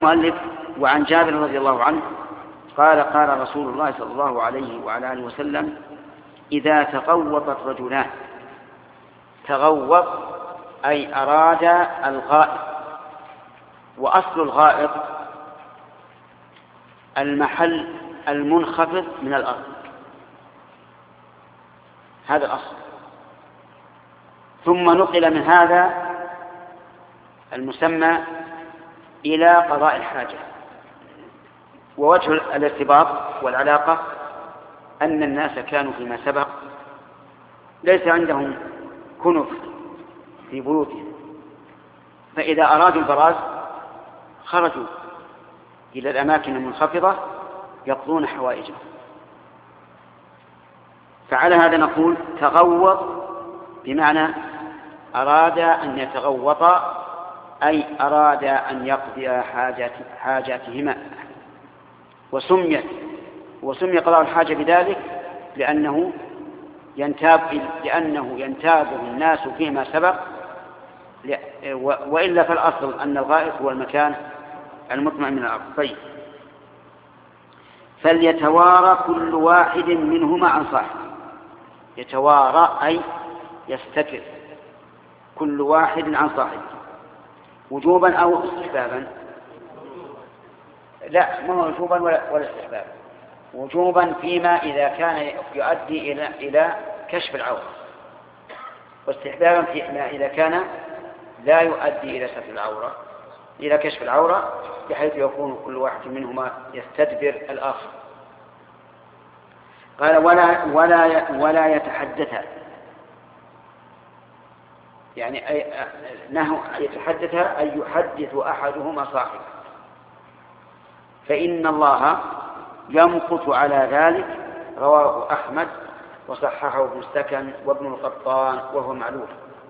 المؤلف وعن جابر رضي الله عنه قال قال رسول الله صلى الله عليه وعلى آله وسلم: إذا تغوط الرجلان، تغوط أي أراد الغائط، وأصل الغائط المحل المنخفض من الأرض، هذا الأصل، ثم نقل من هذا المسمى إلى قضاء الحاجة. ووجه الارتباط والعلاقة أن الناس كانوا فيما سبق ليس عندهم كنف في بيوتهم، فإذا أرادوا البراز خرجوا إلى الأماكن المنخفضة يقضون حوائجهم. فعلى هذا نقول تغوط بمعنى أراد أن يتغوط، أي أراد أن يقضي حاجاتهما. وسمي قضاء الحاجة بذلك لأنه ينتابه الناس فيما سبق، وإلا فالأصل أن الغائط هو المكان المطمئن من الأرض. طيب، فليتوارى كل واحد منهما عن صاحبه. يتوارى أي يستتر كل واحد عن صاحبه، وجوبا أو استحبابا؟ لا، ما هو وجوبا ولا استحبابا. وجوبا فيما إذا كان يؤدي إلى كشف العورة، واستحبابا فيما إذا كان لا يؤدي إلى ستر العورة، إلى كشف العورة، بحيث يكون كل واحد منهما يستدبر الآخر. قال ولا يتحدث، يعني نهى يتحدث أن يحدث أحدهما صاحبه، فإن الله يمقت على ذلك. رواه أحمد وصححه ابن السكن وابن القطان وهو معلول.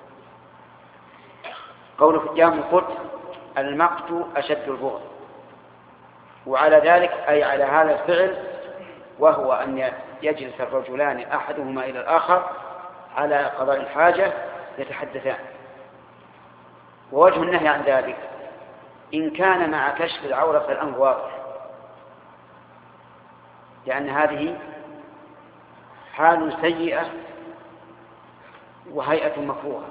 قوله يمقت، المقت أشد البغض، وعلى ذلك أي على هذا الفعل، وهو أن يجلس الرجلان أحدهما إلى الآخر على قضاء الحاجة يتحدثان. ووجه النهي عن ذلك إن كان مع كشف العورة فالأمر واضح، لأن هذه حال سيئة وهيئة مكروهة.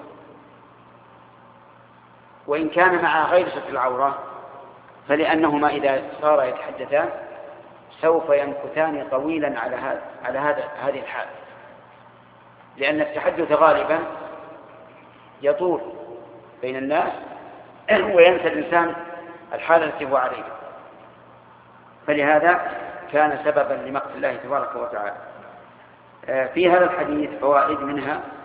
وإن كان مع غير ستر العورة فلأنهما إذا صار يتحدثان سوف يمكثان طويلا على هذه الحال، لأن التحدث غالبا يطول بين الناس وينسى الإنسان الحالة التي هو عليها، فلهذا كان سببا لمقت الله تبارك وتعالى. في هذا الحديث فوائد، منها